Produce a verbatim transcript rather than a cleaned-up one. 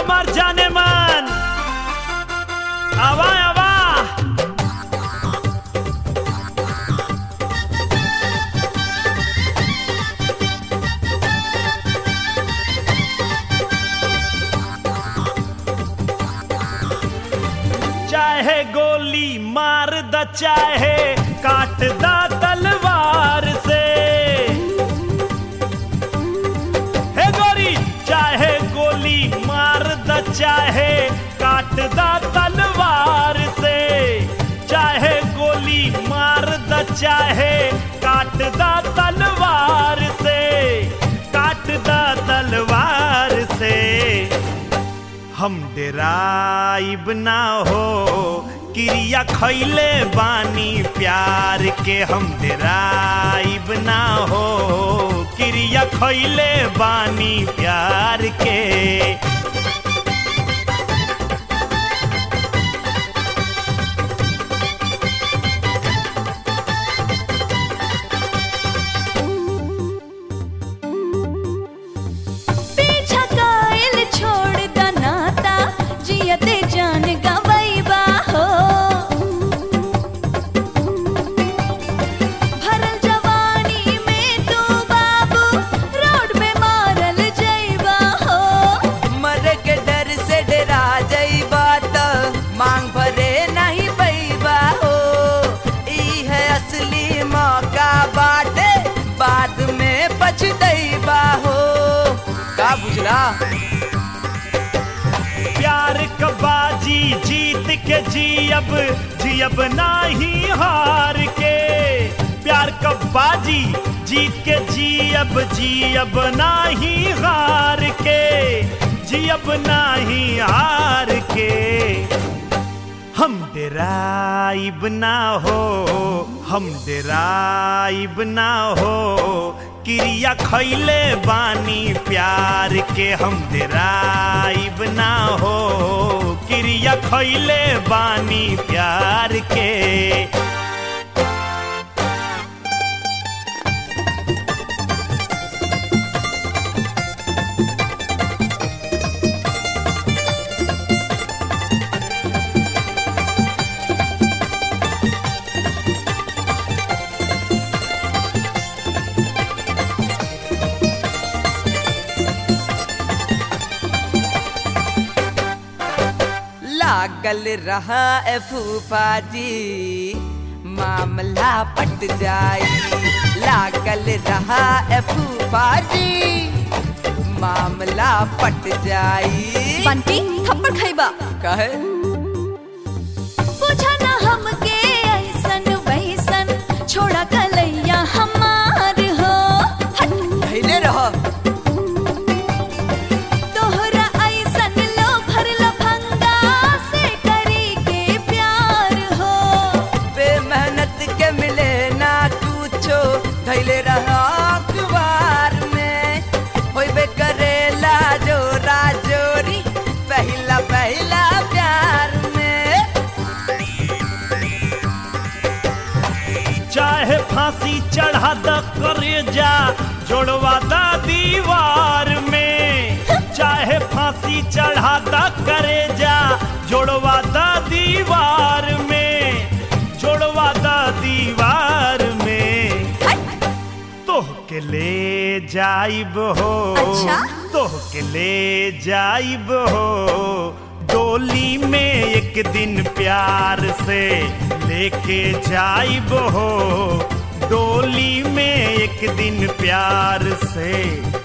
हमार जाने मन आवा आवा चाहे गोली मार द चाहे काट द तलवार से हे गोरी चाहे गोली मार द चाहे काट द तलवार से चाहे गोली मार द चाहे काट द तलवार से काट द तलवार से हम डेराइब ना हो क्रिया खैले बानी प्यार के हम डेराइब ना हो क्रिया खैले बानी प्यार के बुझला प्यार कबाजी जीत के जियब जियब नाही हार के प्यार कबाजी जीत के जियब जियब नाही हार के जियब नाही हार के हम डेराइब ना हो हम डेराइब ना हो क्रिया खैले बानी प्यार के हम डेराइब ना हो क्रिया खैले बानी प्यार के लागल रहा ए फूफा जी मामला पट जाई लागल रहा ए फूफा जी मामला पट जाई बंटी थप्पड़ खइबा कहे पूछा ना हमके ऐसन वैसन छोड़ा कलैया हमार हो हट धैले रह धैले रहा अखबार में होइबे करेला जो राजोरी पहला पहला प्यार में चाहे फांसी चढ़ा द करेजा जोड़वा द दीवार में चाहे फांसी चढ़ा द करेजा जोड़वा द दीवार में जोड़वा द दीवार में तोह के ले जाइब हो अच्छा? तोह के ले जाइब हो डोली में एक दिन प्यार से लेके जाइब हो डोली में एक दिन प्यार से